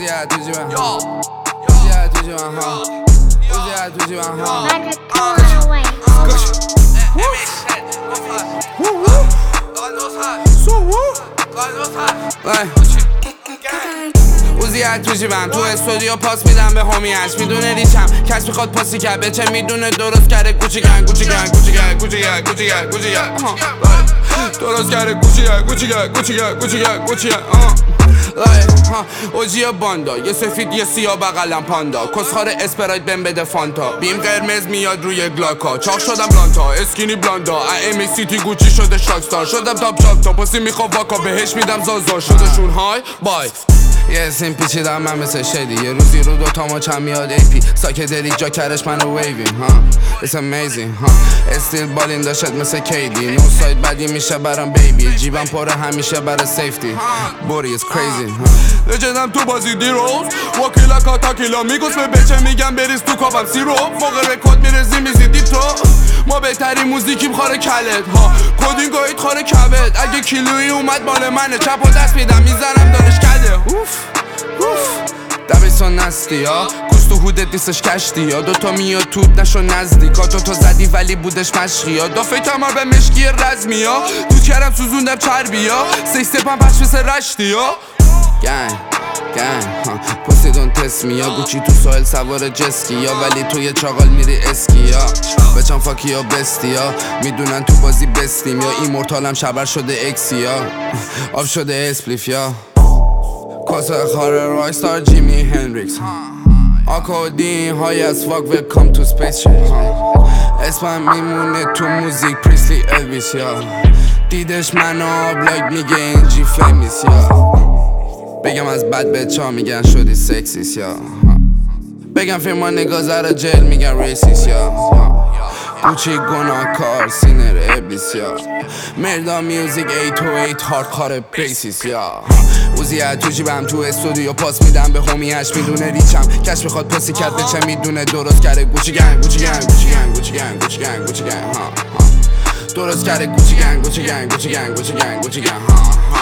Uzi'ye تو جیبم Uzi'ye تو جیبم ها Uzi'ye تو جیبم ها Uzi'ye تو جیبم تو استودیو پاس میدم به همیش میدونه ریچم کس میخواد پاسی کرد بچه میدونه درست کرده گوچی گنگ گوچی گنگ گوچی گنگ گوچی گنگ گوچی گنگ گوچی گنگ درست کرده گوچی گنگ گوچی گنگ گوچی گنگ گوچی گنگ گوچی گنگ اوجی باندا یه سفید یه سیاه بغلم پاندا کسخار اسپرایت بهم بده فانتا بیم قرمز میاد روی گلاکا چاق شدم بلانتا اسکینی بلاندا ام سیتی گوچی شده شاکستار شدم تاپ شاک تا پسی میخوام واکا بهش میدم زازا شدشون های بای یه اسم پیچیدم من مثل شدی یه روزی رو دوتا ما چند میاد ای پی ساکدلیک جا کرش منو ویوی It's amazing استیل بالین داشت مثل کیدی نو سایت بدی میشه برام بیبی جیبم پره همیشه برای سیفتی بوری is crazy لجنم تو بازی دیروز واکیلا کاتاکیلا میگوس به بچه میگم بریز تو کافم سیرو موقع رکود میرزی میزیدی تو ما بهترین موزیکیم خاره کلت کودینگ گوید خاره کبد اگه کیلویی اومد مال منه چپ و دست میدم میزنم دانش کده دبیسان نستی ها کوست و هودت نیستش کشتی ها دوتا میاد توت نشو نزدیکا دوتا زدی ولی بودش مشقی ها دافه تمر به مشکی رزمی ها تو کرم سوزوندم چربی ها سیستپم پش مثل رشتی ها گنگ پوسیدون تسمی ها گوچی تو سایل سوار جسکی ها ولی تو یه چاقال میری اسکی ها بچم فاکی ها بستی ها میدونن تو بازی بستیم یا این مرتالم شبر شده اکسی ها آب شده اسپلیف یا کاسه خاره رایستار جیمی هنریکس آکودین های از فاک ویلکام تو سپیس اسمم میمونه تو موزیک پریسلی الویس یا دیدش منو آبلاگ میگه اینجی فیمیس یا بگم از بد بچه ها میگن شدی سکسیس یا بگم فیلم نگاه زر جل میگن ریسیس یا گوچی گناه کار سینر ابلیس یا مردا میوزیک 808 هاردکار بیسیس یا Uzi'ye تو جیبم تو استودیو پاس میدم به همیش میدونه ریچم کش میخواد پاسی کرد بچه میدونه درست کرده گوچی گنگ گوچی گنگ گوچی گنگ گوچی گنگ گوچی گنگ گوچی گنگ درست کرده گوچی گنگ گوچی گنگ گوچی گنگ گوچی گنگ گوچی گنگ